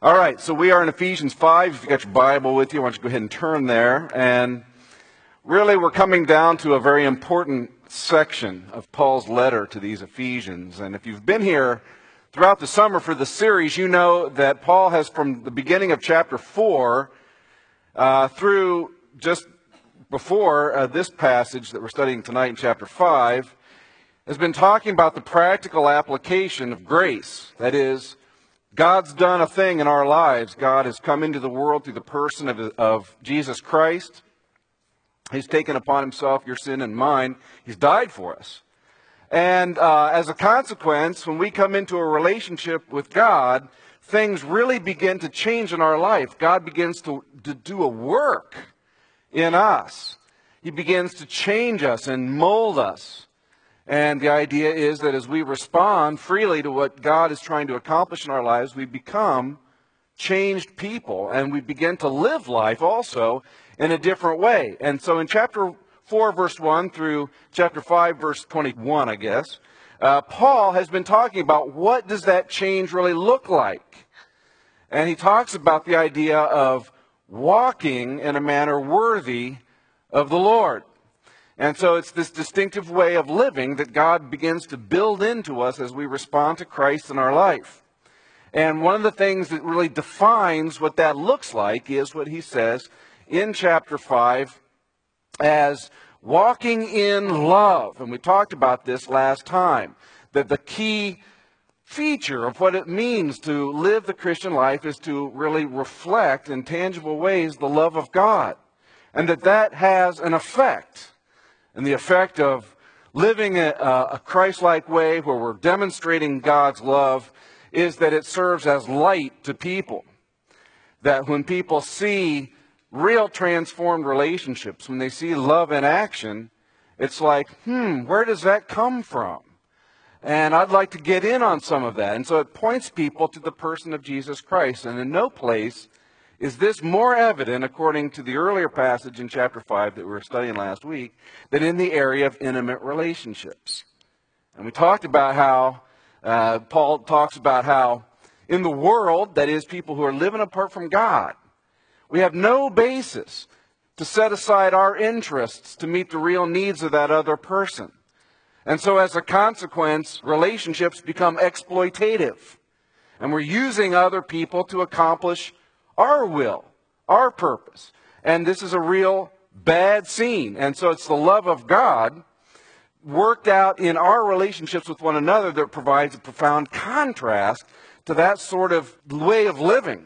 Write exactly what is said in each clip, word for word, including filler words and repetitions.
All right, so we are in Ephesians five. If you got your Bible with you, why don't you go ahead and turn there. And really, we're coming down to a very important section of Paul's letter to these Ephesians. And if you've been here throughout the summer for the series, you know that Paul has, from the beginning of chapter four uh, through just before uh, this passage that we're studying tonight in chapter five, has been talking about the practical application of grace. That is, God's done a thing in our lives. God has come into the world through the person of, of Jesus Christ. He's taken upon himself your sin and mine. He's died for us. And uh, as a consequence, when we come into a relationship with God, things really begin to change in our life. God begins to, to do a work in us. He begins to change us and mold us. And the idea is that as we respond freely to what God is trying to accomplish in our lives, we become changed people, and we begin to live life also in a different way. And so in chapter four, verse one through chapter five, verse twenty-one, I guess, uh, Paul has been talking about what does that change really look like. And he talks about the idea of walking in a manner worthy of the Lord. And so it's this distinctive way of living that God begins to build into us as we respond to Christ in our life. And one of the things that really defines what that looks like is what he says in chapter five as walking in love. And we talked about this last time, that the key feature of what it means to live the Christian life is to really reflect in tangible ways the love of God. And that that has an effect. And the effect of living a, a Christ-like way where we're demonstrating God's love is that it serves as light to people. That when people see real transformed relationships, when they see love in action, it's like, hmm, where does that come from? And I'd like to get in on some of that. And so it points people to the person of Jesus Christ. And in no place is this more evident, according to the earlier passage in chapter five that we were studying last week, than in the area of intimate relationships. And we talked about how, uh, Paul talks about how in the world, that is, people who are living apart from God, we have no basis to set aside our interests to meet the real needs of that other person. And so as a consequence, relationships become exploitative. And we're using other people to accomplish our will, our purpose. And this is a real bad scene. And so it's the love of God worked out in our relationships with one another that provides a profound contrast to that sort of way of living.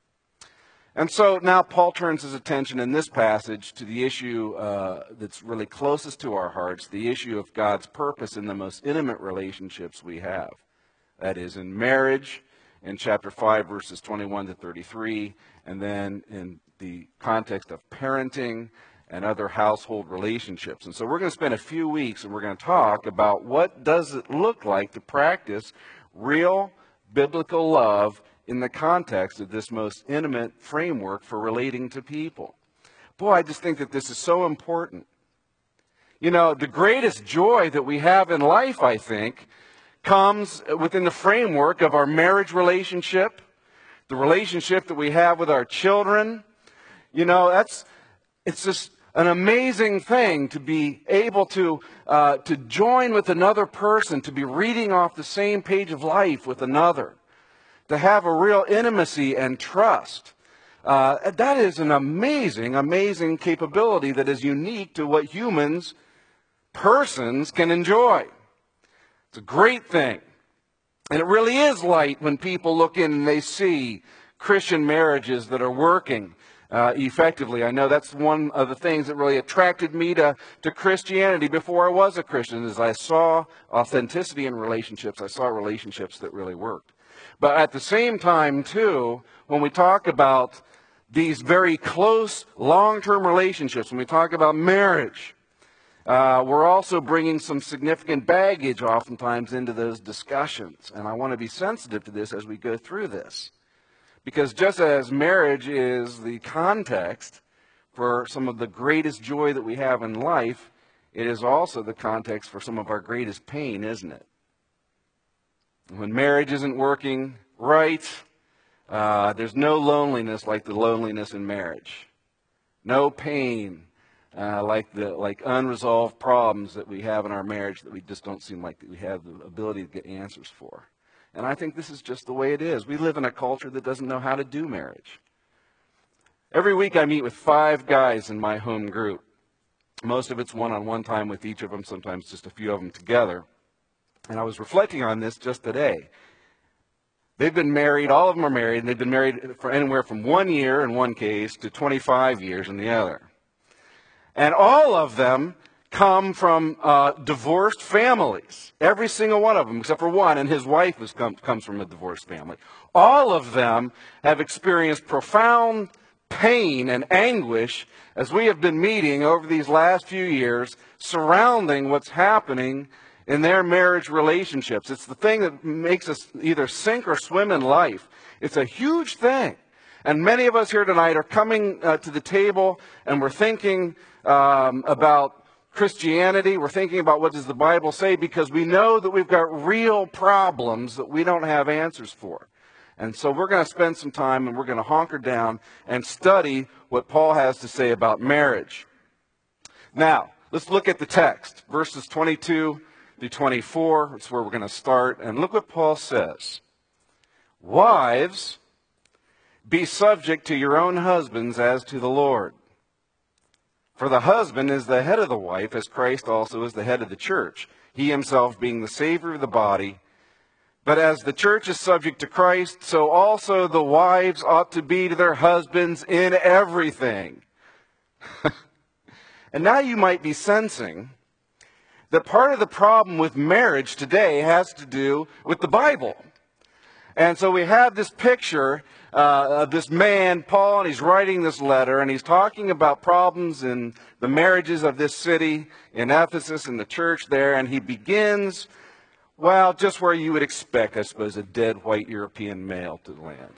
And so now Paul turns his attention in this passage to the issue uh, that's really closest to our hearts, the issue of God's purpose in the most intimate relationships we have. That is, in marriage, in chapter five, verses twenty-one to thirty-three, and then in the context of parenting and other household relationships. And so we're going to spend a few weeks and we're going to talk about what does it look like to practice real biblical love in the context of this most intimate framework for relating to people. Boy, I just think that this is so important. You know, the greatest joy that we have in life, I think, comes within the framework of our marriage relationship, the relationship that we have with our children. You know, that's, it's just an amazing thing to be able to, uh, to join with another person, to be reading off the same page of life with another, to have a real intimacy and trust. Uh, that is an amazing, amazing capability that is unique to what humans, persons, can enjoy. It's a great thing. And it really is light when people look in and they see Christian marriages that are working uh, effectively. I know that's one of the things that really attracted me to, to Christianity before I was a Christian, is I saw authenticity in relationships. I saw relationships that really worked. But at the same time, too, when we talk about these very close, long-term relationships, when we talk about marriage, Uh, we're also bringing some significant baggage oftentimes into those discussions. And I want to be sensitive to this as we go through this. Because just as marriage is the context for some of the greatest joy that we have in life, it is also the context for some of our greatest pain, isn't it? When marriage isn't working right, Uh, there's no loneliness like the loneliness in marriage. No pain uh, like the like unresolved problems that we have in our marriage that we just don't seem like we have the ability to get answers for. And I think this is just the way it is. We live in a culture that doesn't know how to do marriage. Every week I meet with five guys in my home group. Most of it's one-on-one time with each of them, sometimes just a few of them together. And I was reflecting on this just today. They've been married, all of them are married, and they've been married for anywhere from one year in one case to twenty-five years in the other. And all of them come from uh, divorced families. Every single one of them, except for one, and his wife is come, comes from a divorced family. All of them have experienced profound pain and anguish as we have been meeting over these last few years surrounding what's happening in their marriage relationships. It's the thing that makes us either sink or swim in life. It's a huge thing. And many of us here tonight are coming uh, to the table and we're thinking um, about Christianity. We're thinking about what does the Bible say, because we know that we've got real problems that we don't have answers for. And so we're going to spend some time and we're going to hunker down and study what Paul has to say about marriage. Now, let's look at the text, verses twenty-two through twenty-four. That's where we're going to start. And look what Paul says. Wives, be subject to your own husbands as to the Lord. For the husband is the head of the wife, as Christ also is the head of the church, he himself being the Savior of the body. But as the church is subject to Christ, so also the wives ought to be to their husbands in everything. And now you might be sensing that part of the problem with marriage today has to do with the Bible. And so we have this picture uh, of this man, Paul, and he's writing this letter, and he's talking about problems in the marriages of this city, in Ephesus, in the church there, and he begins, well, just where you would expect, I suppose, a dead white European male to land.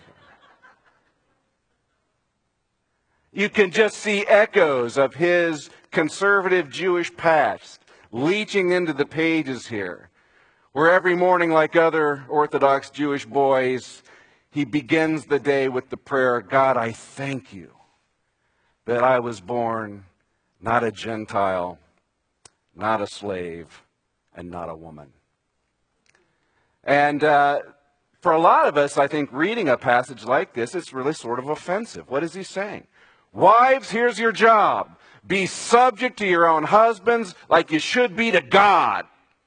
You can just see echoes of his conservative Jewish past leaching into the pages here, where every morning, like other Orthodox Jewish boys, he begins the day with the prayer, God, I thank you that I was born not a Gentile, not a slave, and not a woman. And uh, for a lot of us, I think reading a passage like this, it's really sort of offensive. What is he saying? Wives, here's your job. Be subject to your own husbands like you should be to God.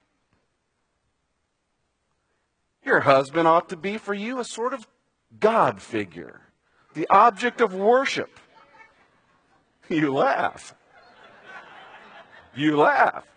Your husband ought to be for you a sort of God figure, the object of worship. You laugh. You laugh.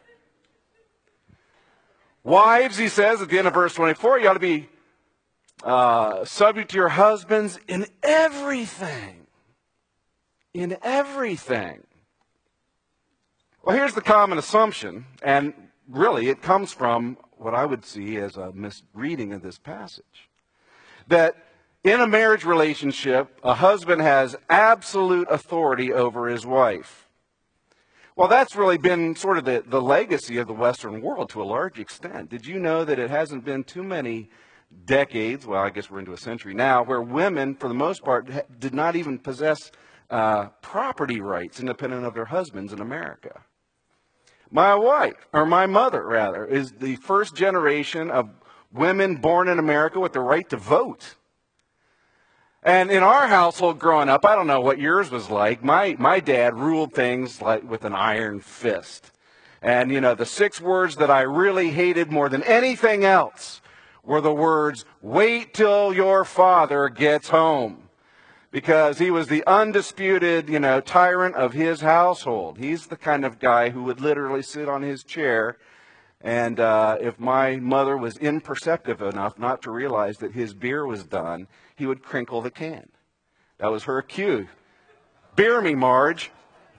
Wives, he says at the end of verse twenty-four, you ought to be uh, subject to your husbands in everything. In everything. Well, here's the common assumption, and really it comes from what I would see as a misreading of this passage. That in a marriage relationship, a husband has absolute authority over his wife. Well, that's really been sort of the, the legacy of the Western world to a large extent. Did you know that it hasn't been too many decades, well, I guess we're into a century now, where women, for the most part, did not even possess uh, property rights independent of their husbands in America? My wife, or my mother, rather, is the first generation of women born in America with the right to vote. And in our household growing up, I don't know what yours was like, my, my dad ruled things like with an iron fist. And, you know, the six words that I really hated more than anything else were the words, wait till your father gets home. Because he was the undisputed, you know, tyrant of his household. He's the kind of guy who would literally sit on his chair, and uh, if my mother was imperceptive enough not to realize that his beer was done, he would crinkle the can. That was her cue. Beer me, Marge.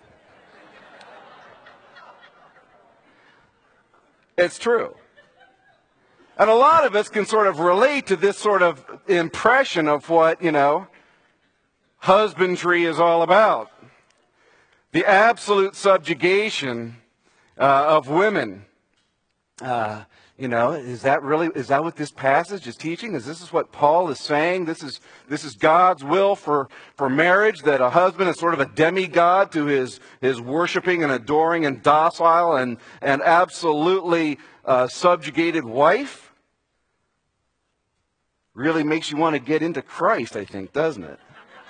It's true. And a lot of us can sort of relate to this sort of impression of what, you know, husbandry is all about. The absolute subjugation uh, of women. Uh, You know, is that really, is that what this passage is teaching? Is this is what Paul is saying? This is this is God's will for, for marriage, that a husband is sort of a demigod to his, his worshiping and adoring and docile and, and absolutely uh, subjugated wife? Really makes you want to get into Christ, I think, doesn't it?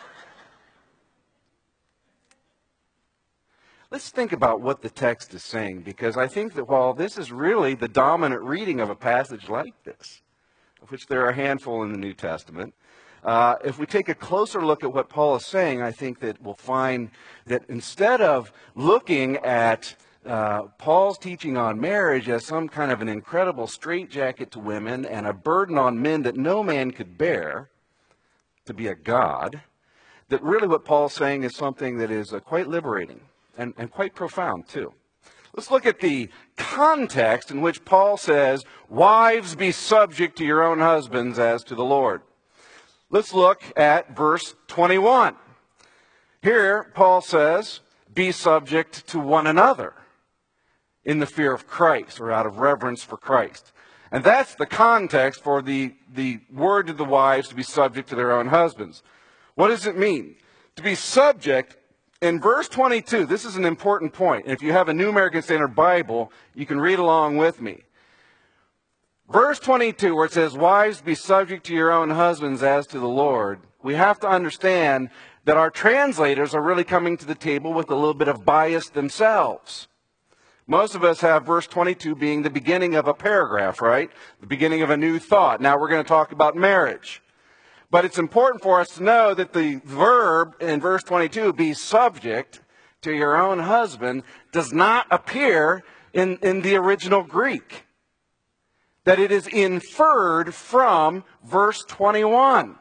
Let's think about what the text is saying, because I think that while this is really the dominant reading of a passage like this, of which there are a handful in the New Testament, uh, if we take a closer look at what Paul is saying, I think that we'll find that instead of looking at uh, Paul's teaching on marriage as some kind of an incredible straitjacket to women and a burden on men that no man could bear, to be a god, that really what Paul's saying is something that is uh, quite liberating. And, and quite profound, too. Let's look at the context in which Paul says, wives, be subject to your own husbands as to the Lord. Let's look at verse twenty-one. Here, Paul says, be subject to one another in the fear of Christ, or out of reverence for Christ. And that's the context for the, the word to the wives to be subject to their own husbands. What does it mean? To be subject. In verse twenty-two, this is an important point. And if you have a New American Standard Bible, you can read along with me. Verse twenty-two, where it says, wives, be subject to your own husbands as to the Lord, we have to understand that our translators are really coming to the table with a little bit of bias themselves. Most of us have verse twenty-two being the beginning of a paragraph, right? The beginning of a new thought. Now we're going to talk about marriage. But it's important for us to know that the verb in verse twenty-two, be subject to your own husband, does not appear in, in the original Greek. That it is inferred from verse twenty-one,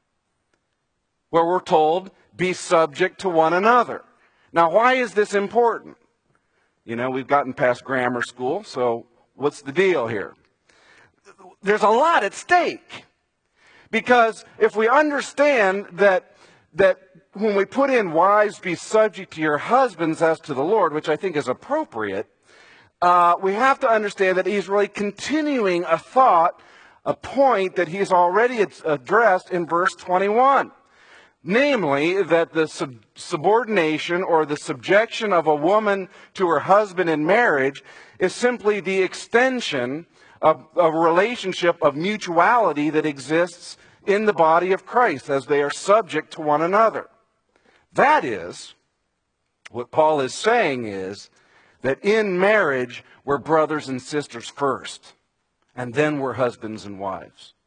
where we're told, be subject to one another. Now, why is this important? You know, we've gotten past grammar school, so what's the deal here? There's a lot at stake. Because if we understand that, that when we put in wives, be subject to your husbands as to the Lord, which I think is appropriate, uh, we have to understand that he's really continuing a thought, a point that he's already addressed in verse twenty-one. Namely, that the sub subordination or the subjection of a woman to her husband in marriage is simply the extension of a relationship of mutuality that exists in the body of Christ as they are subject to one another. That is, what Paul is saying is that in marriage we're brothers and sisters first, and then we're husbands and wives.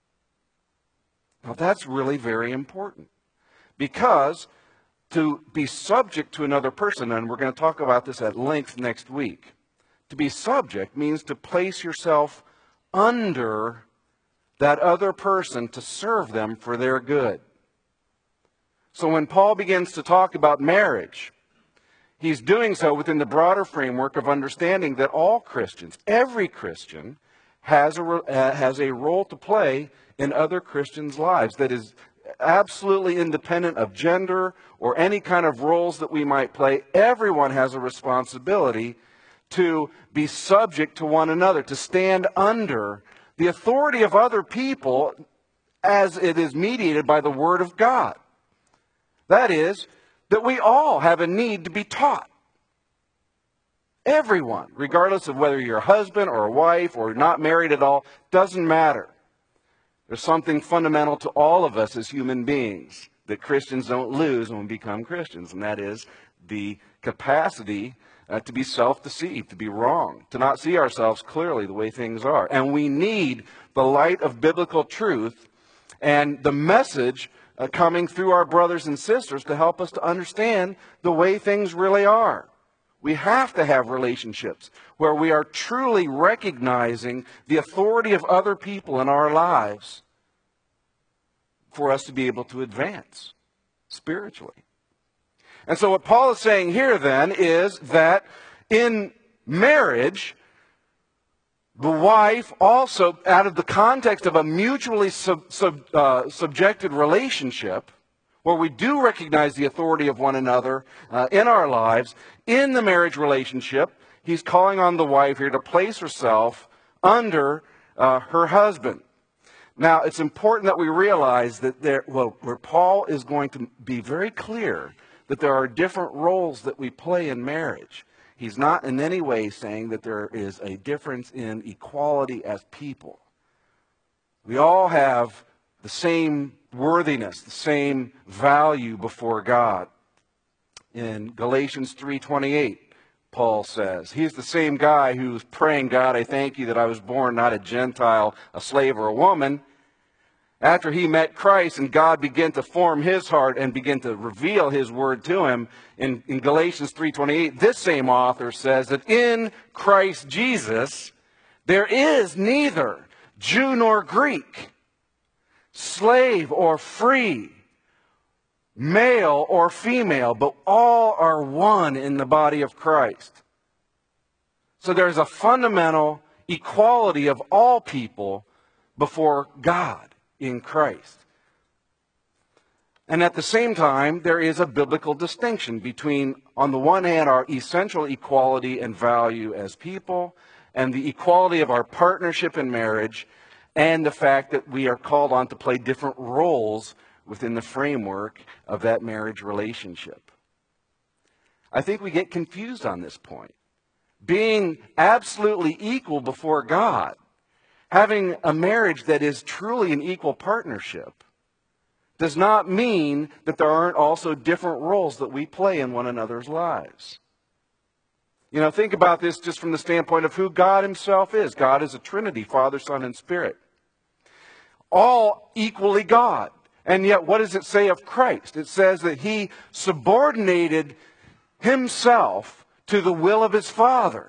Now that's really very important, because to be subject to another person, and we're going to talk about this at length next week, to be subject means to place yourself under that other person to serve them for their good. So when Paul begins to talk about marriage, he's doing so within the broader framework of understanding that all Christians, every Christian, has a, uh, has a role to play in other Christians' lives that is absolutely independent of gender or any kind of roles that we might play. Everyone has a responsibility to be subject to one another, to stand under the authority of other people as it is mediated by the Word of God. That is, that we all have a need to be taught. Everyone, regardless of whether you're a husband or a wife or not married at all, doesn't matter. There's something fundamental to all of us as human beings that Christians don't lose when we become Christians, and that is the capacity uh, to be self-deceived, to be wrong, to not see ourselves clearly the way things are. And we need the light of biblical truth and the message uh, coming through our brothers and sisters to help us to understand the way things really are. We have to have relationships where we are truly recognizing the authority of other people in our lives for us to be able to advance spiritually. And so what Paul is saying here then is that in marriage, the wife also, out of the context of a mutually sub, sub, uh, subjected relationship, where we do recognize the authority of one another uh, in our lives, in the marriage relationship, he's calling on the wife here to place herself under uh, her husband. Now, it's important that we realize that there, well, where Paul is going to be very clear that there are different roles that we play in marriage. He's not in any way saying that there is a difference in equality as people. We all have the same worthiness, the same value before God. In Galatians three twenty-eight, Paul says, he's the same guy who's praying, God, I thank you that I was born not a Gentile, a slave, or a woman. After he met Christ and God began to form his heart and begin to reveal his word to him, in, in Galatians three twenty-eight, this same author says that in Christ Jesus, there is neither Jew nor Greek, slave or free, male or female, but all are one in the body of Christ. So there's a fundamental equality of all people before God in Christ. And at the same time, there is a biblical distinction between, on the one hand, our essential equality and value as people, and the equality of our partnership in marriage, and the fact that we are called on to play different roles within the framework of that marriage relationship. I think we get confused on this point. Being absolutely equal before God, having a marriage that is truly an equal partnership, does not mean that there aren't also different roles that we play in one another's lives. You know, think about this just from the standpoint of who God himself is. God is a Trinity, Father, Son, and Spirit. All equally God. And yet, what does it say of Christ? It says that he subordinated himself to the will of his Father.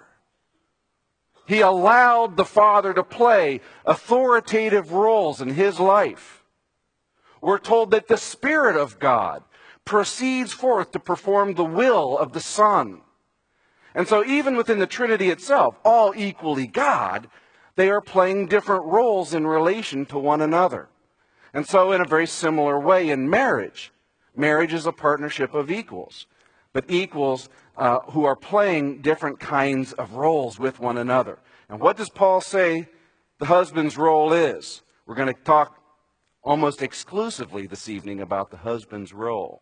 He allowed the Father to play authoritative roles in his life. We're told that the Spirit of God proceeds forth to perform the will of the Son. And so even within the Trinity itself, all equally God, they are playing different roles in relation to one another. And so in a very similar way in marriage, marriage is a partnership of equals, but equals uh, who are playing different kinds of roles with one another. And what does Paul say the husband's role is? We're going to talk almost exclusively this evening about the husband's role.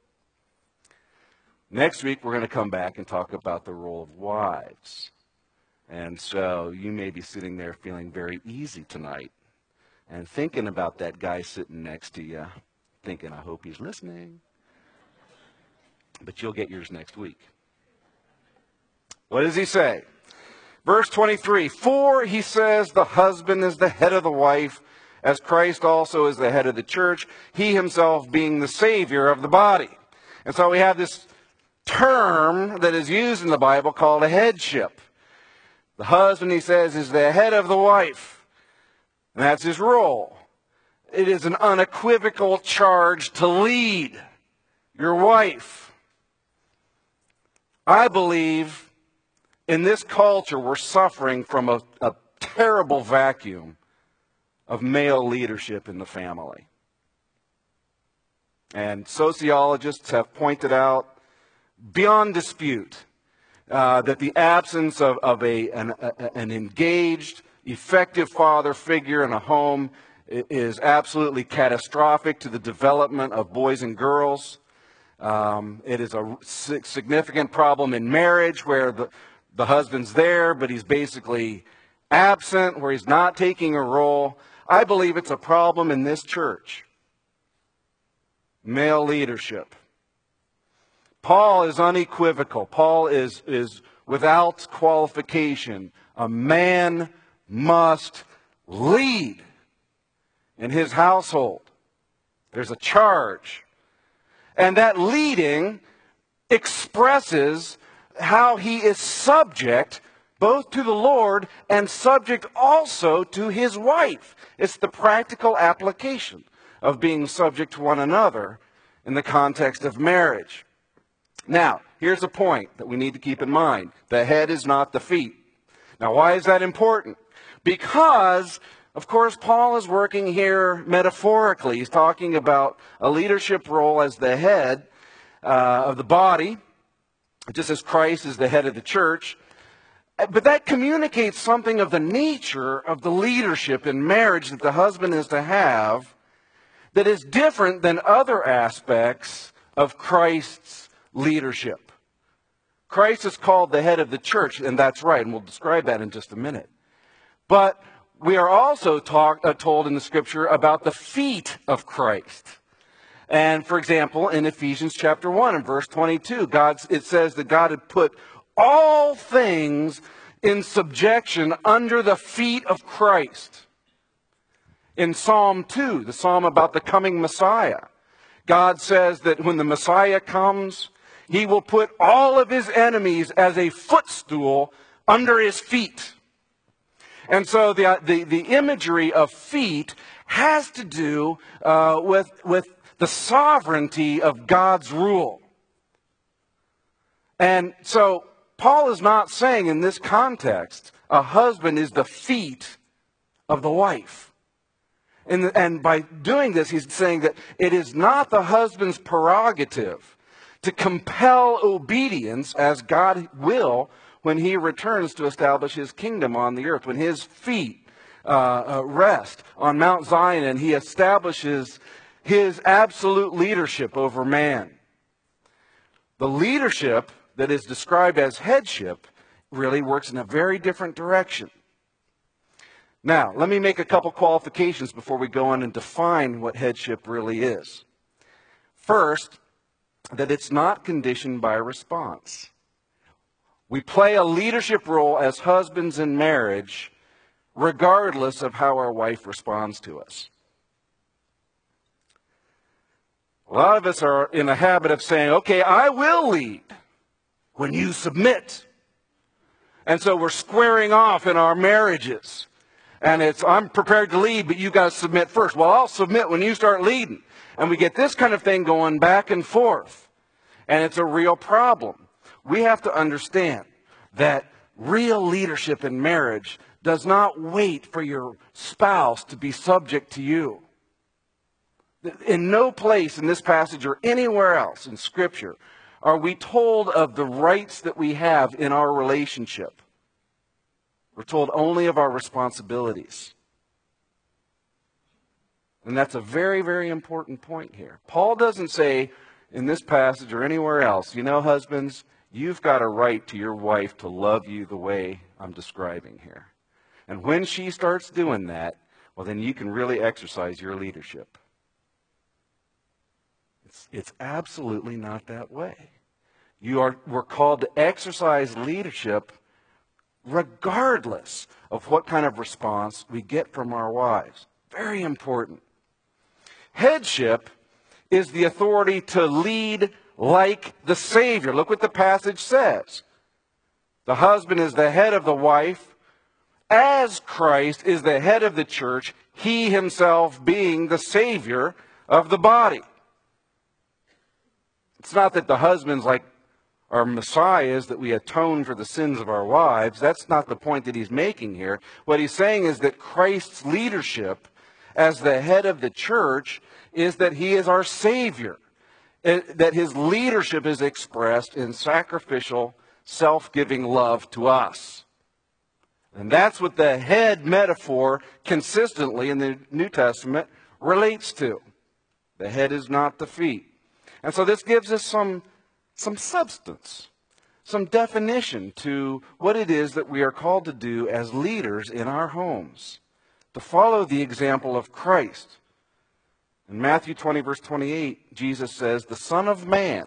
Next week, we're going to come back and talk about the role of wives. And so you may be sitting there feeling very easy tonight and thinking about that guy sitting next to you, thinking, I hope he's listening. But you'll get yours next week. What does he say? Verse twenty-three, for, he says, the husband is the head of the wife, as Christ also is the head of the church, he himself being the Savior of the body. And so we have this term that is used in the Bible called a headship. The husband, he says, is the head of the wife. And that's his role. It is an unequivocal charge to lead your wife. I believe in this culture we're suffering from a, a terrible vacuum of male leadership in the family. And sociologists have pointed out beyond dispute uh, that the absence of, of a, an, a, an engaged, effective father figure in a home is absolutely catastrophic to the development of boys and girls. Um, it is a significant problem in marriage where the, the husband's there, but he's basically absent, where he's not taking a role. I believe it's a problem in this church. Male leadership. Paul is unequivocal. Paul is, is without qualification. A man must lead in his household. There's a charge. And that leading expresses how he is subject both to the Lord and subject also to his wife. It's the practical application of being subject to one another in the context of marriage. Now, here's a point that we need to keep in mind. The head is not the feet. Now, why is that important? Because, of course, Paul is working here metaphorically. He's talking about a leadership role as the head uh, of the body, just as Christ is the head of the church. But that communicates something of the nature of the leadership in marriage that the husband is to have that is different than other aspects of Christ's leadership. Christ is called the head of the church, and that's right, and we'll describe that in just a minute. But we are also talk, uh, told in the Scripture about the feet of Christ. And, for example, in Ephesians chapter one and verse twenty-two, God, it says that God had put all things in subjection under the feet of Christ. In Psalm two, the psalm about the coming Messiah, God says that when the Messiah comes, he will put all of his enemies as a footstool under his feet. And so the, the, the imagery of feet has to do uh, with, with the sovereignty of God's rule. And so Paul is not saying in this context a husband is the feet of the wife. And, and by doing this, he's saying that it is not the husband's prerogative to compel obedience as God will when he returns to establish his kingdom on the earth. When his feet uh, uh, rest on Mount Zion and he establishes his absolute leadership over man. The leadership that is described as headship really works in a very different direction. Now, let me make a couple qualifications before we go on and define what headship really is. First, that it's not conditioned by response. We play a leadership role as husbands in marriage regardless of how our wife responds to us. A lot of us are in the habit of saying, okay, I will lead when you submit. And so we're squaring off in our marriages. And it's, I'm prepared to lead, but you got to submit first. Well, I'll submit when you start leading. And we get this kind of thing going back and forth. And it's a real problem. We have to understand that real leadership in marriage does not wait for your spouse to be subject to you. In no place in this passage or anywhere else in Scripture are we told of the rights that we have in our relationship. We're told only of our responsibilities. And that's a very, very important point here. Paul doesn't say in this passage or anywhere else, you know, husbands, you've got a right to your wife to love you the way I'm describing here. And when she starts doing that, well, then you can really exercise your leadership. It's, it's absolutely not that way. You are, we're called to exercise leadership regardless of what kind of response we get from our wives. Very important. Headship is the authority to lead like the Savior. Look what the passage says. The husband is the head of the wife, as Christ is the head of the church, he himself being the Savior of the body. It's not that the husband's like our Messiah is, that we atone for the sins of our wives. That's not the point that he's making here. What he's saying is that Christ's leadership as the head of the church is that he is our Savior. That his leadership is expressed in sacrificial, self-giving love to us. And that's what the head metaphor consistently in the New Testament relates to. The head is not the feet. And so this gives us some some substance, some definition to what it is that we are called to do as leaders in our homes, to follow the example of Christ. In Matthew twenty, verse twenty-eight, Jesus says, the Son of Man,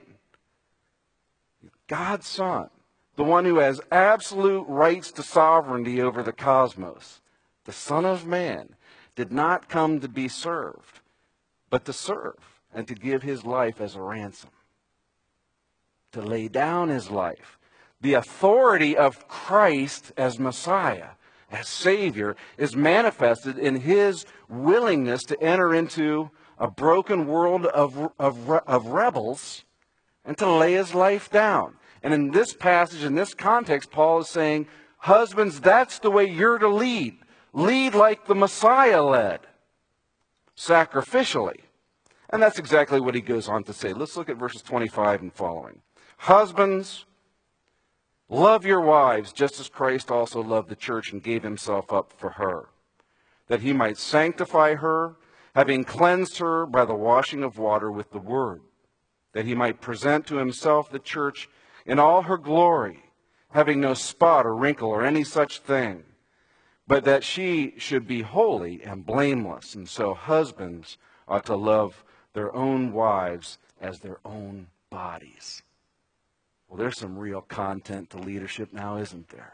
God's Son, the one who has absolute rights to sovereignty over the cosmos, the Son of Man, did not come to be served, but to serve and to give his life as a ransom. To lay down his life. The authority of Christ as Messiah, as Savior, is manifested in his willingness to enter into a broken world of, of, of rebels and to lay his life down. And in this passage, in this context, Paul is saying, husbands, that's the way you're to lead. Lead like the Messiah led, sacrificially. And that's exactly what he goes on to say. Let's look at verses twenty-five and following. Husbands, Love your wives, just as Christ also loved the church and gave himself up for her, that he might sanctify her, having cleansed her by the washing of water with the word, that he might present to himself the church in all her glory, having no spot or wrinkle or any such thing, but that she should be holy and blameless. And so husbands ought to love their own wives as their own bodies. Well, there's some real content to leadership now, isn't there?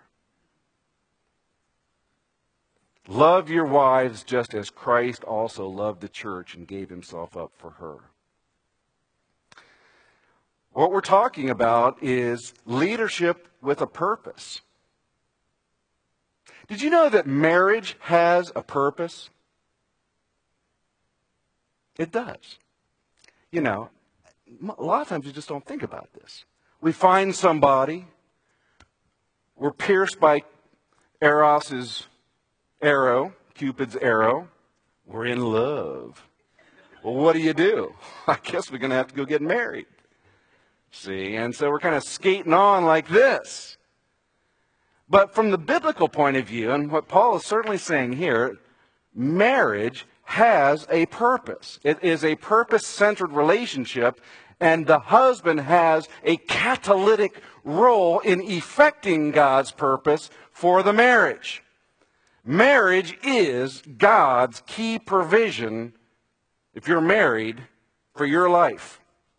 Love your wives just as Christ also loved the church and gave himself up for her. What we're talking about is leadership with a purpose. Did you know that marriage has a purpose? It does. You know, a lot of times you just don't think about this. We find somebody, we're pierced by Eros's arrow, Cupid's arrow, we're in love. Well, what do you do? I guess we're going to have to go get married. See, and so we're kind of skating on like this. But from the biblical point of view, and what Paul is certainly saying here, marriage has a purpose. It is a purpose-centered relationship, and the husband has a catalytic role in effecting God's purpose for the marriage. Marriage is God's key provision, if you're married, for your life.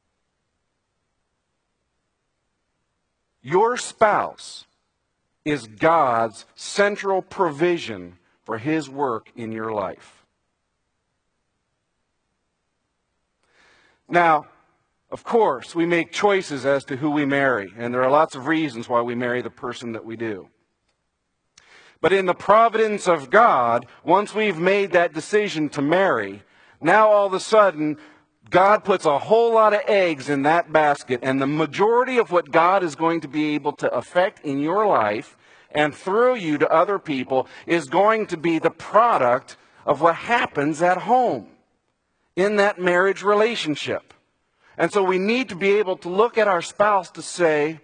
Your spouse is God's central provision for his work in your life. Now, of course, we make choices as to who we marry, and there are lots of reasons why we marry the person that we do. But in the providence of God, once we've made that decision to marry, now all of a sudden, God puts a whole lot of eggs in that basket, and the majority of what God is going to be able to affect in your life and through you to other people is going to be the product of what happens at home in that marriage relationship. And so we need to be able to look at our spouse to say,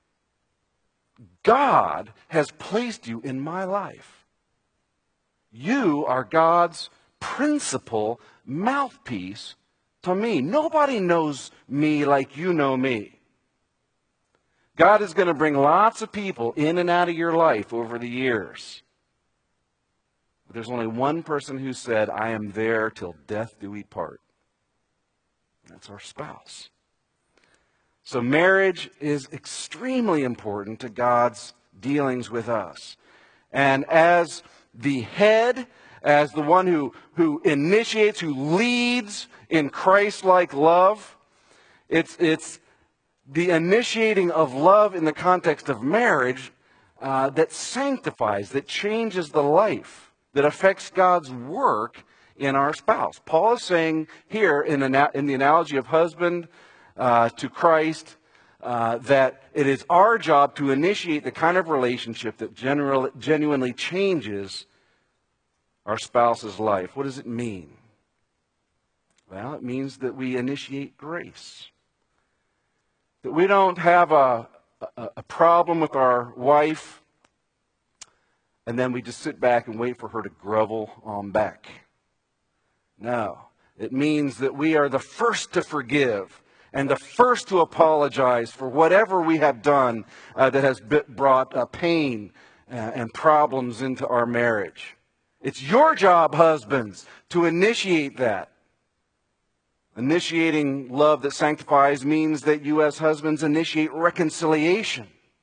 God has placed you in my life. You are God's principal mouthpiece to me. Nobody knows me like you know me. God is going to bring lots of people in and out of your life over the years. But there's only one person who said, I am there till death do we part. That's our spouse. So marriage is extremely important to God's dealings with us. And as the head, as the one who, who initiates, who leads in Christ-like love, it's, it's the initiating of love in the context of marriage uh, that sanctifies, that changes the life, that affects God's work in our spouse. Paul is saying here in, the, in the analogy of husband uh, to Christ uh, that it is our job to initiate the kind of relationship that general, genuinely changes our spouse's life. What does it mean? Well, it means that we initiate grace. That we don't have a, a, a problem with our wife and then we just sit back and wait for her to grovel on back. No, it means that we are the first to forgive and the first to apologize for whatever we have done uh, that has brought uh, pain uh, and problems into our marriage. It's your job, husbands, to initiate that. Initiating love that sanctifies means that you as husbands initiate reconciliation,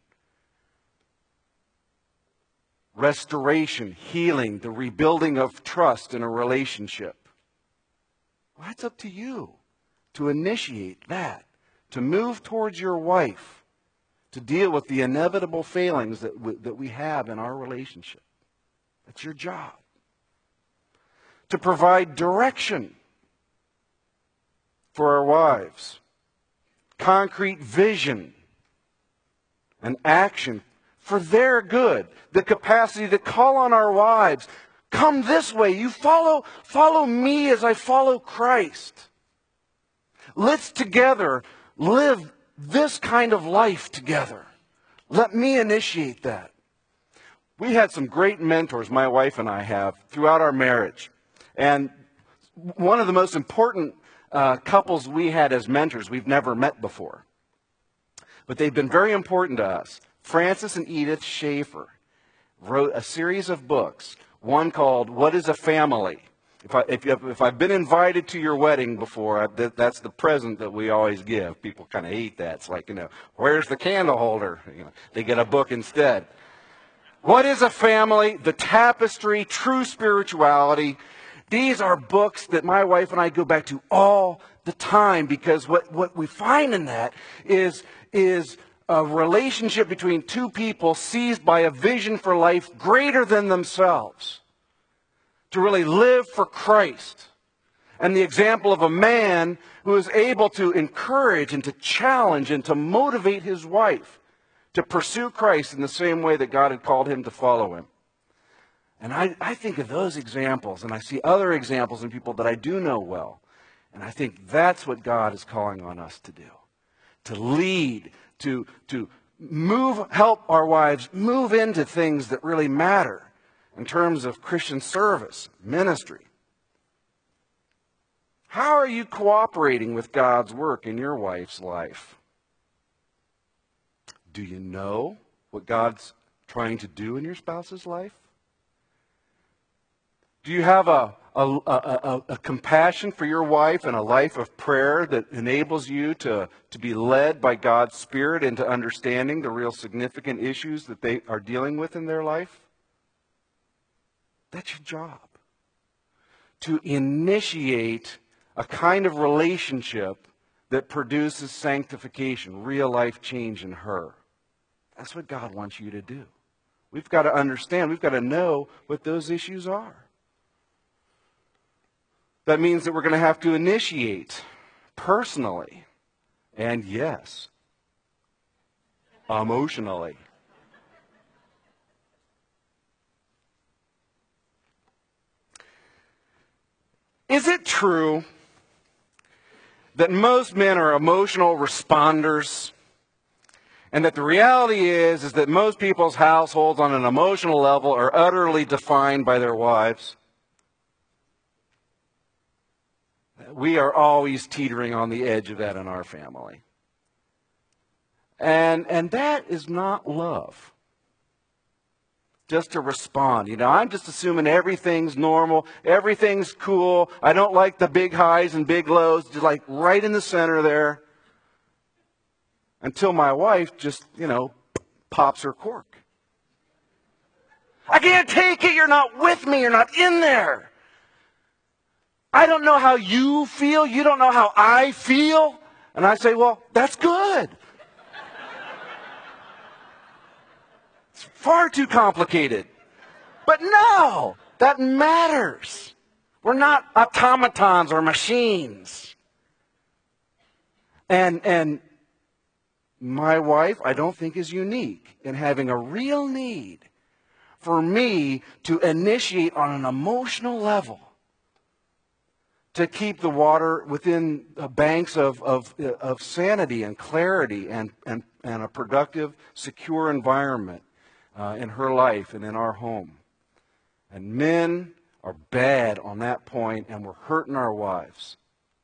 restoration, healing, the rebuilding of trust in a relationship. Well, that's up to you to initiate that, to move towards your wife, to deal with the inevitable failings that we, that we have in our relationship. That's your job. To provide direction for our wives, concrete vision and action for their good, the capacity to call on our wives, come this way, you follow, follow me as I follow Christ. Let's together live this kind of life together. Let me initiate that. We had some great mentors, my wife and I have, throughout our marriage. And one of the most important uh, couples we had as mentors, we've never met before. But they've been very important to us. Francis and Edith Schaefer wrote a series of books, one called What is a Family? If, I, if, you have, if I've been invited to your wedding before, I, that, that's the present that we always give. People kind of hate that. It's like, you know, where's the candle holder? You know, they get a book instead. What is a Family? The Tapestry, True Spirituality. These are books that my wife and I go back to all the time, because what, what we find in that is, is a relationship between two people seized by a vision for life greater than themselves, to really live for Christ. And the example of a man who is able to encourage and to challenge and to motivate his wife to pursue Christ in the same way that God had called him to follow him. And I, I think of those examples, and I see other examples in people that I do know well. And I think that's what God is calling on us to do. To lead, to, to move, help our wives move into things that really matter in terms of Christian service, ministry. How are you cooperating with God's work in your wife's life? Do you know what God's trying to do in your spouse's life? Do you have a, a, a, a, a compassion for your wife and a life of prayer that enables you to, to be led by God's Spirit into understanding the real significant issues that they are dealing with in their life? That's your job. To initiate a kind of relationship that produces sanctification, real life change in her. That's what God wants you to do. We've got to understand, we've got to know what those issues are. That means that we're going to have to initiate personally, and yes, emotionally. Is it true that most men are emotional responders, and that the reality is, is that most people's households on an emotional level are utterly defined by their wives? We are always teetering on the edge of that in our family. And, and that is not love. Just to respond. You know, I'm just assuming everything's normal, everything's cool. I don't like the big highs and big lows, just like right in the center there. Until my wife just, you know, pops her cork. I can't take it. You're not with me. You're not in there. I don't know how you feel. You don't know how I feel. And I say, well, that's good. It's far too complicated. But no, that matters. We're not automatons or machines. And, and my wife, I don't think, is unique in having a real need for me to initiate on an emotional level to keep the water within uh, banks of, of, of sanity and clarity and, and, and a productive, secure environment uh, in her life and in our home. And men are bad on that point, and we're hurting our wives.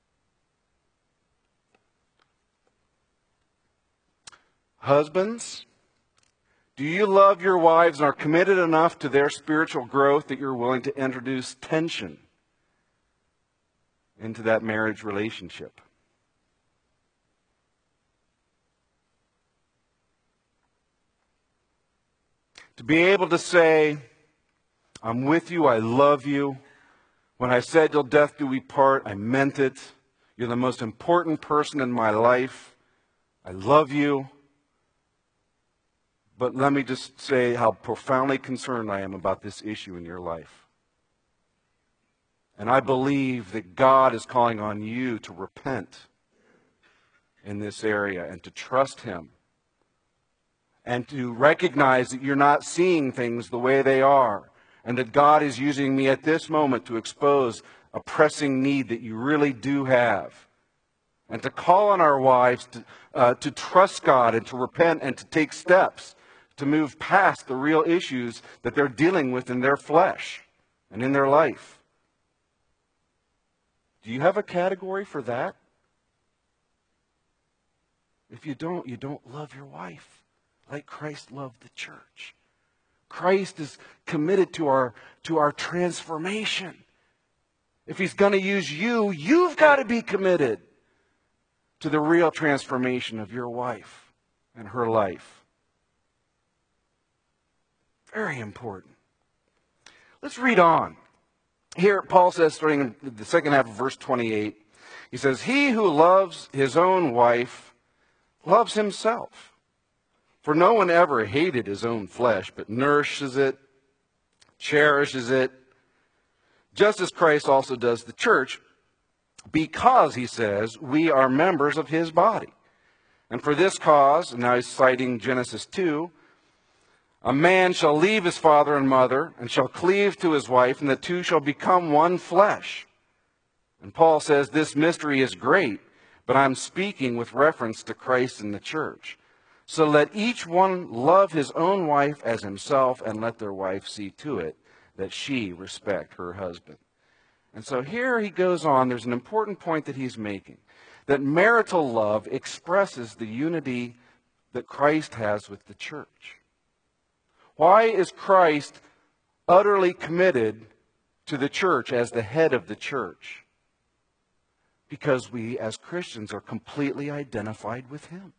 Husbands, do you love your wives and are committed enough to their spiritual growth that you're willing to introduce tension into that marriage relationship? To be able to say, I'm with you, I love you. When I said till death do we part, I meant it. You're the most important person in my life. I love you. But let me just say how profoundly concerned I am about this issue in your life. And I believe that God is calling on you to repent in this area and to trust Him. And to recognize that you're not seeing things the way they are. And that God is using me at this moment to expose a pressing need that you really do have. And to call on our wives to, uh, to trust God and to repent and to take steps to move past the real issues that they're dealing with in their flesh and in their life. Do you have a category for that? If you don't, you don't love your wife like Christ loved the church. Christ is committed to our, to our transformation. If he's going to use you, you've got to be committed to the real transformation of your wife and her life. Very important. Let's read on. Here, Paul says, starting in the second half of verse twenty-eight, he says, "He who loves his own wife loves himself. For no one ever hated his own flesh, but nourishes it, cherishes it, just as Christ also does the church, because," he says, "we are members of his body. And for this cause," and now he's citing Genesis two, "a man shall leave his father and mother, and shall cleave to his wife, and the two shall become one flesh." And Paul says this mystery is great, but I'm speaking with reference to Christ and the church. "So let each one love his own wife as himself, and let their wife see to it that she respect her husband." And so here he goes on. There's an important point that he's making, that marital love expresses the unity that Christ has with the church. Why is Christ utterly committed to the church as the head of the church? Because we as Christians are completely identified with him.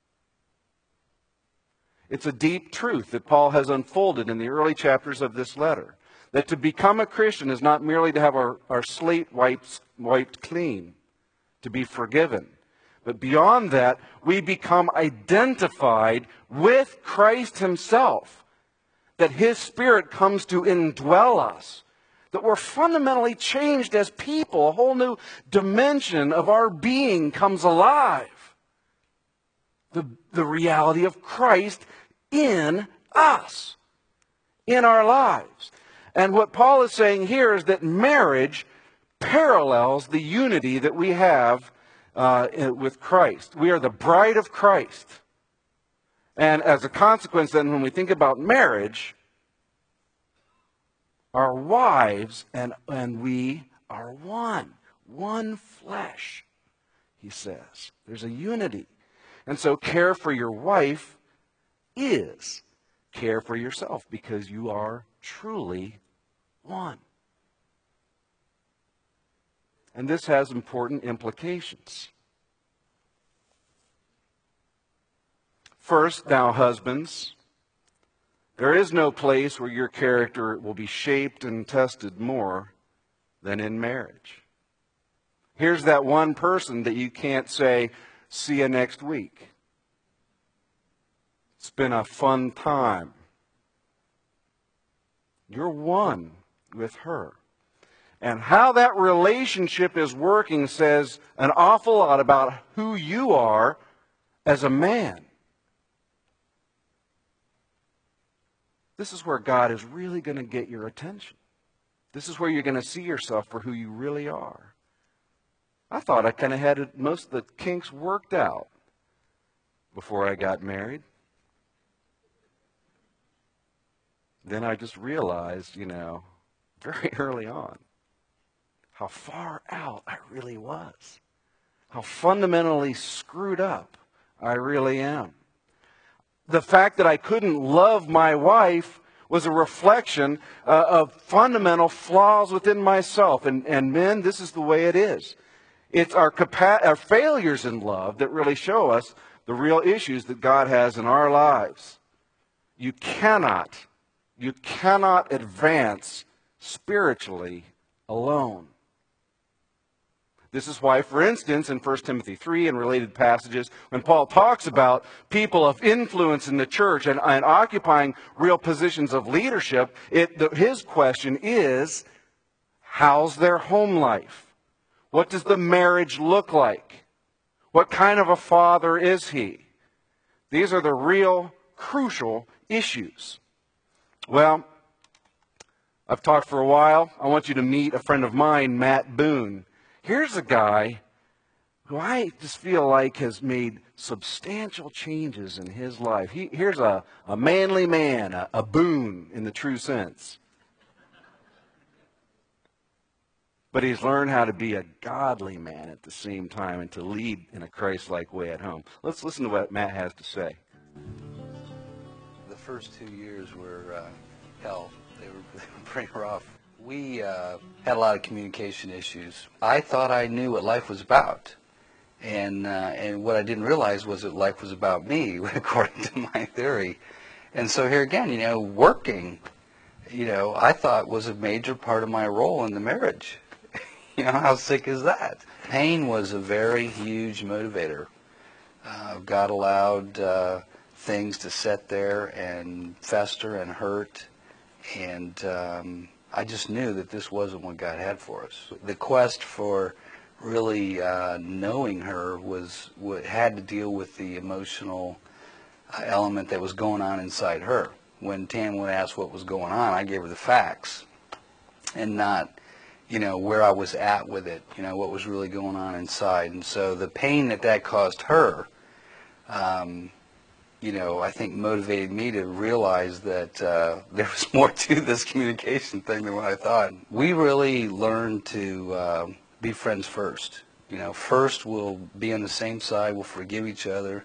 It's a deep truth that Paul has unfolded in the early chapters of this letter, that to become a Christian is not merely to have our, our slate wiped, wiped clean, to be forgiven. But beyond that, we become identified with Christ himself, that his Spirit comes to indwell us, that we're fundamentally changed as people. A whole new dimension of our being comes alive. The, the reality of Christ in us, in our lives. And what Paul is saying here is that marriage parallels the unity that we have uh, with Christ. We are the bride of Christ. And as a consequence, then, when we think about marriage, our wives and, and we are one. One flesh, he says. There's a unity. And so care for your wife is care for yourself, because you are truly one. And this has important implications. First, now husbands, there is no place where your character will be shaped and tested more than in marriage. Here's that one person that you can't say, "See you next week. It's been a fun time." You're one with her. And how that relationship is working says an awful lot about who you are as a man. This is where God is really going to get your attention. This is where you're going to see yourself for who you really are. I thought I kind of had it, most of the kinks worked out before I got married. Then I just realized, you know, very early on, how far out I really was. How fundamentally screwed up I really am. The fact that I couldn't love my wife was a reflection uh, of fundamental flaws within myself. And, and men, this is the way it is. It's our, capa- our failures in love that really show us the real issues that God has in our lives. You cannot, you cannot advance spiritually alone. This is why, for instance, in First Timothy three and related passages, when Paul talks about people of influence in the church and, and occupying real positions of leadership, it, the, his question is, how's their home life? What does the marriage look like? What kind of a father is he? These are the real crucial issues. Well, I've talked for a while. I want you to meet a friend of mine, Matt Boone. Here's a guy who I just feel like has made substantial changes in his life. He, here's a, a manly man, a, a boon in the true sense. But he's learned how to be a godly man at the same time and to lead in a Christ-like way at home. Let's listen to what Matt has to say. The first two years were uh, hell. They were, they were pretty rough. We uh, had a lot of communication issues. I thought I knew what life was about. And, uh, and what I didn't realize was that life was about me, according to my theory. And so here again, you know, working, you know, I thought was a major part of my role in the marriage. You know, how sick is that? Pain was a very huge motivator. Uh, God allowed uh, things to sit there and fester and hurt, and um, I just knew that this wasn't what God had for us. The quest for really uh, knowing her was what had to deal with the emotional uh, element that was going on inside her. When Tam would ask what was going on, I gave her the facts, and not, you know, where I was at with it, you know, what was really going on inside. And so the pain that that caused her, um, you know, I think motivated me to realize that uh, there was more to this communication thing than what I thought. We really learned to uh, be friends first. You know, first we'll be on the same side, we'll forgive each other,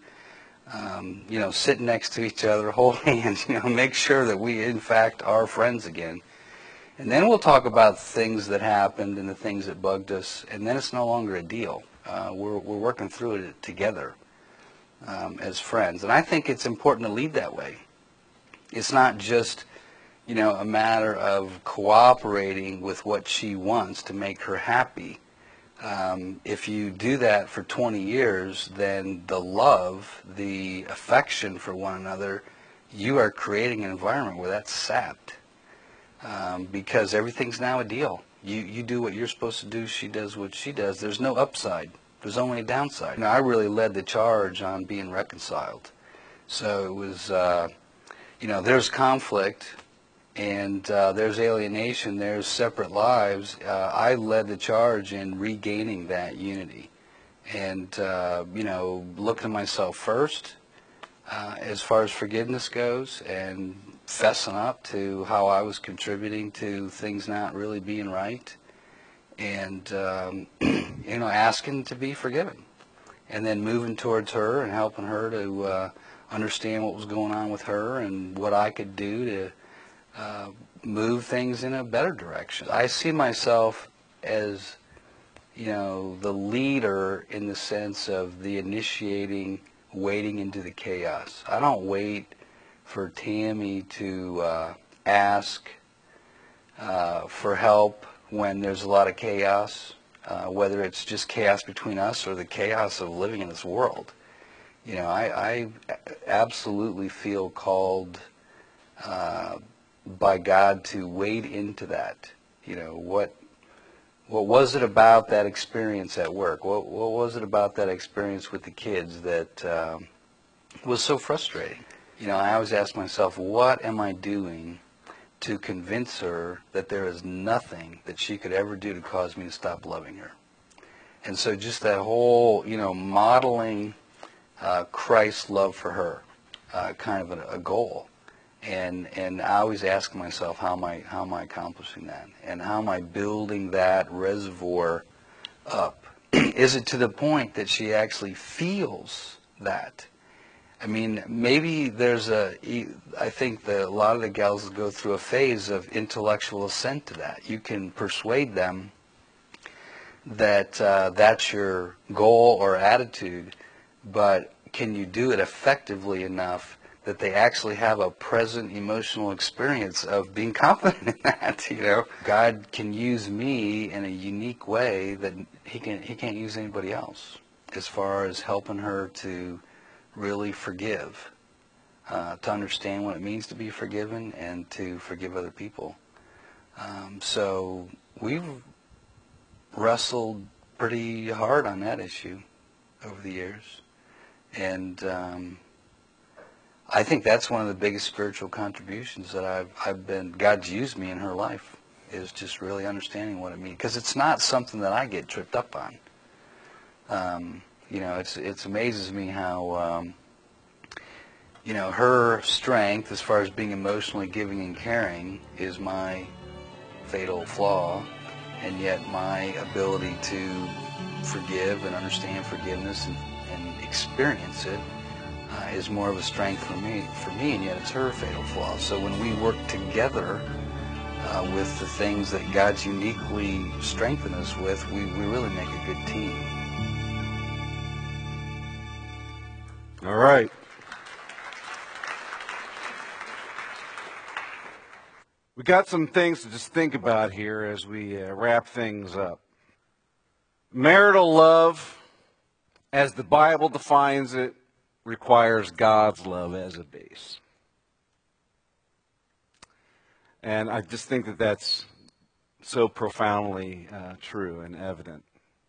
um, you know, sit next to each other, hold hands, you know, make sure that we in fact are friends again. And then we'll talk about things that happened and the things that bugged us, and then it's no longer a deal. Uh, we're, we're working through it together um, as friends. And I think it's important to lead that way. It's not just, you know, a matter of cooperating with what she wants to make her happy. Um, if you do that for twenty years, then the love, the affection for one another, you are creating an environment where that's sapped. Um, because everything's now a deal. You you do what you're supposed to do, she does what she does. There's no upside. There's only a downside. Now, I really led the charge on being reconciled. So it was, uh, you know, there's conflict, and uh, there's alienation, there's separate lives. Uh, I led the charge in regaining that unity. And, uh, you know, looking at myself first, uh, as far as forgiveness goes, and fessing up to how I was contributing to things not really being right, and um, you know, asking to be forgiven, and then moving towards her and helping her to uh, understand what was going on with her and what I could do to uh, move things in a better direction. I see myself as, you know, the leader in the sense of the initiating, wading into the chaos. I don't wait for Tammy to uh, ask uh, for help when there's a lot of chaos, uh, whether it's just chaos between us or the chaos of living in this world. You know, I, I absolutely feel called uh, by God to wade into that. You know, what what was it about that experience at work? What what was it about that experience with the kids that um, was so frustrating? You know, I always ask myself, what am I doing to convince her that there is nothing that she could ever do to cause me to stop loving her? And so just that whole, you know, modeling uh, Christ's love for her, uh, kind of a, a goal. And and I always ask myself, how am I how am I accomplishing that? And how am I building that reservoir up? Is it to the point that she actually feels that? I mean, maybe there's a, I think that a lot of the gals go through a phase of intellectual assent to that. You can persuade them that uh, that's your goal or attitude, but can you do it effectively enough that they actually have a present emotional experience of being confident in that? You know, God can use me in a unique way that he can he can't use anybody else, as far as helping her to really forgive, uh, to understand what it means to be forgiven and to forgive other people. Um, so we've wrestled pretty hard on that issue over the years, and um, I think that's one of the biggest spiritual contributions that I've I've been God's used me in her life, is just really understanding what it means, because it's not something that I get tripped up on. Um, you know, it's it's amazes me how um, you know, her strength as far as being emotionally giving and caring is my fatal flaw, and yet my ability to forgive and understand forgiveness and, and experience it uh, is more of a strength for me, for me, and yet it's her fatal flaw. So when we work together uh, with the things that God's uniquely strengthened us with, we, we really make a good team. All right. We got some things to just think about here as we uh, wrap things up. Marital love, as the Bible defines it, requires God's love as a base. And I just think that that's so profoundly uh, true and evident.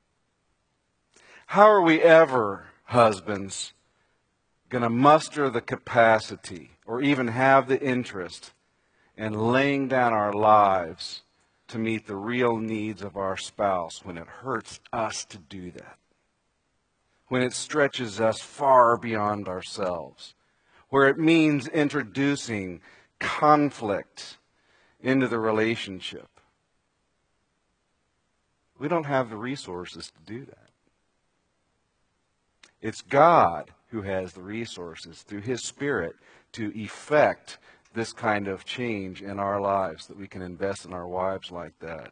How are we ever, husbands, going to muster the capacity or even have the interest in laying down our lives to meet the real needs of our spouse when it hurts us to do that? When it stretches us far beyond ourselves, where it means introducing conflict into the relationship. We don't have the resources to do that. It's God who has the resources through His Spirit to effect this kind of change in our lives, that we can invest in our wives like that.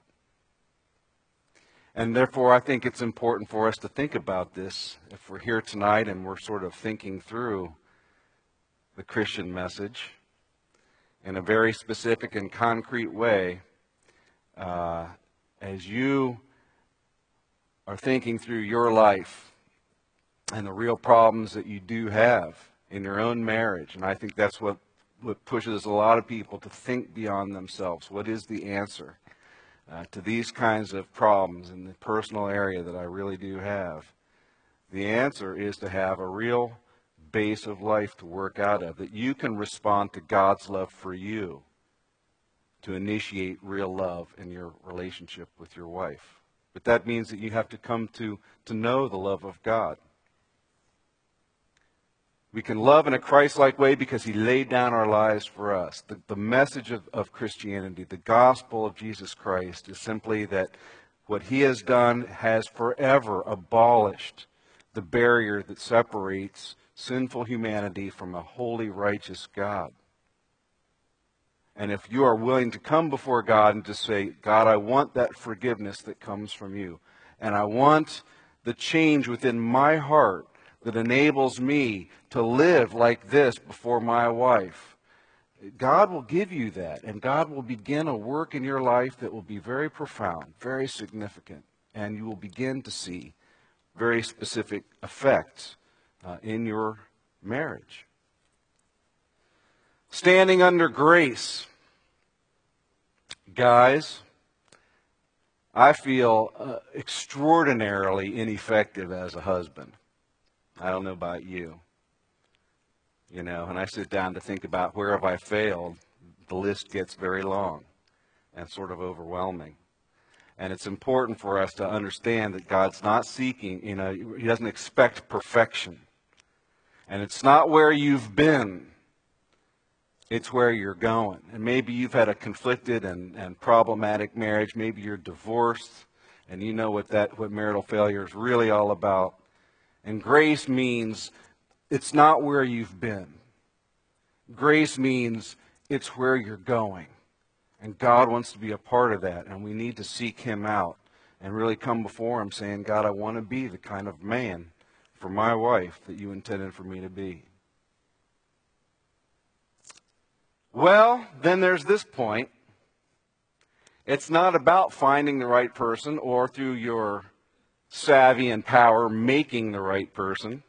And therefore, I think it's important for us to think about this if we're here tonight and we're sort of thinking through the Christian message in a very specific and concrete way. Uh, as you are thinking through your life and the real problems that you do have in your own marriage, and I think that's what, what pushes a lot of people to think beyond themselves. What is the answer uh, to these kinds of problems in the personal area that I really do have? The answer is to have a real base of life to work out of, that you can respond to God's love for you to initiate real love in your relationship with your wife. But that means that you have to come to, to know the love of God. We can love in a Christ-like way because He laid down our lives for us. The, the message of, of Christianity, the gospel of Jesus Christ, is simply that what He has done has forever abolished the barrier that separates sinful humanity from a holy, righteous God. And if you are willing to come before God and to say, God, I want that forgiveness that comes from you, and I want the change within my heart that enables me to live like this before my wife, God will give you that, and God will begin a work in your life that will be very profound, very significant, and you will begin to see very specific effects uh, in your marriage. Standing under grace. Guys, I feel uh, extraordinarily ineffective as a husband. I don't know about you. You know, when I sit down to think about where have I failed, the list gets very long and sort of overwhelming. And it's important for us to understand that God's not seeking, you know, He doesn't expect perfection. And it's not where you've been. It's where you're going. And maybe you've had a conflicted and, and problematic marriage. Maybe you're divorced, and you know what that what marital failure is really all about. And grace means it's not where you've been. Grace means it's where you're going. And God wants to be a part of that, and we need to seek Him out and really come before Him saying, God, I want to be the kind of man for my wife that you intended for me to be. Well, then there's this point. It's not about finding the right person or through your savvy and power making the right person,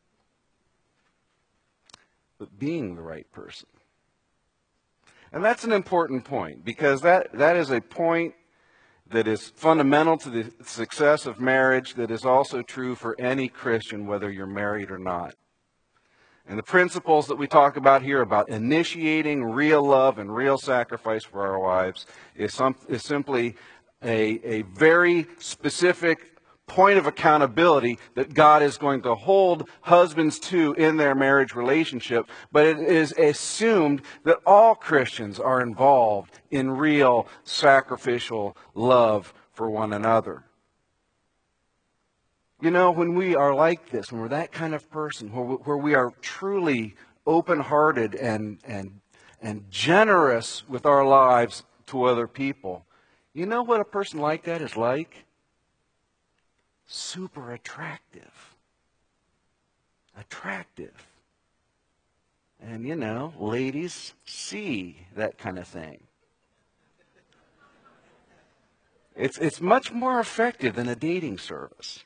but being the right person. And that's an important point, because that, that is a point that is fundamental to the success of marriage, that is also true for any Christian, whether you're married or not. And the principles that we talk about here about initiating real love and real sacrifice for our wives is, some, is simply a, a very specific point of accountability that God is going to hold husbands to in their marriage relationship, but it is assumed that all Christians are involved in real sacrificial love for one another. You know, when we are like this, when we're that kind of person, where we, where we are truly open-hearted and, and, and generous with our lives to other people, you know what a person like that is like? Super attractive. Attractive. And, you know, ladies see that kind of thing. It's, it's much more effective than a dating service.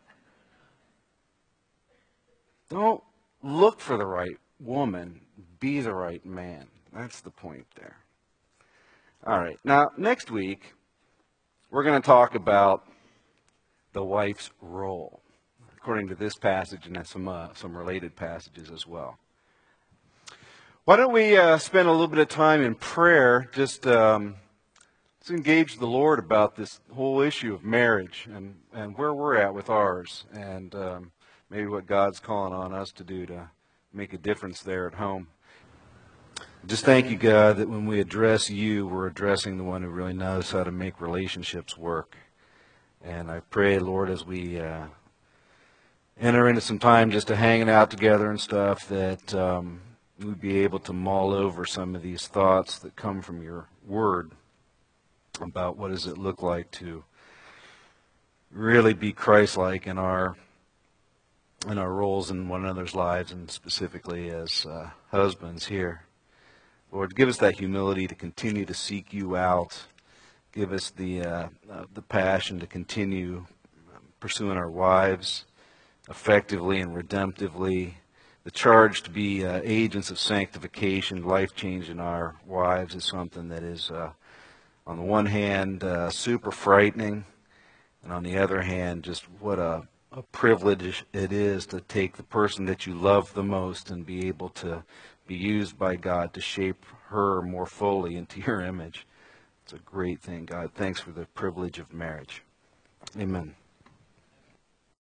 Don't look for the right woman. Be the right man. That's the point there. All right. Now, next week, we're going to talk about the wife's role, according to this passage and some uh, some related passages as well. Why don't we uh, spend a little bit of time in prayer, just um, let's engage the Lord about this whole issue of marriage and, and where we're at with ours, and um, maybe what God's calling on us to do to make a difference there at home. Just thank you, God, that when we address you, we're addressing the one who really knows how to make relationships work. And I pray, Lord, as we uh, enter into some time just to hanging out together and stuff, that um, we'd be able to mull over some of these thoughts that come from your word about what does it look like to really be Christ-like in our in our roles in one another's lives, and specifically as uh, husbands here. Lord, give us that humility to continue to seek you out. Give us the uh, uh, the passion to continue pursuing our wives effectively and redemptively. The charge to be uh, agents of sanctification, life change in our wives is something that is, uh, on the one hand, uh, super frightening, and on the other hand, just what a, a privilege it is to take the person that you love the most and be able to be used by God to shape her more fully into your image. It's a great thing, God. Thanks for the privilege of marriage. Amen.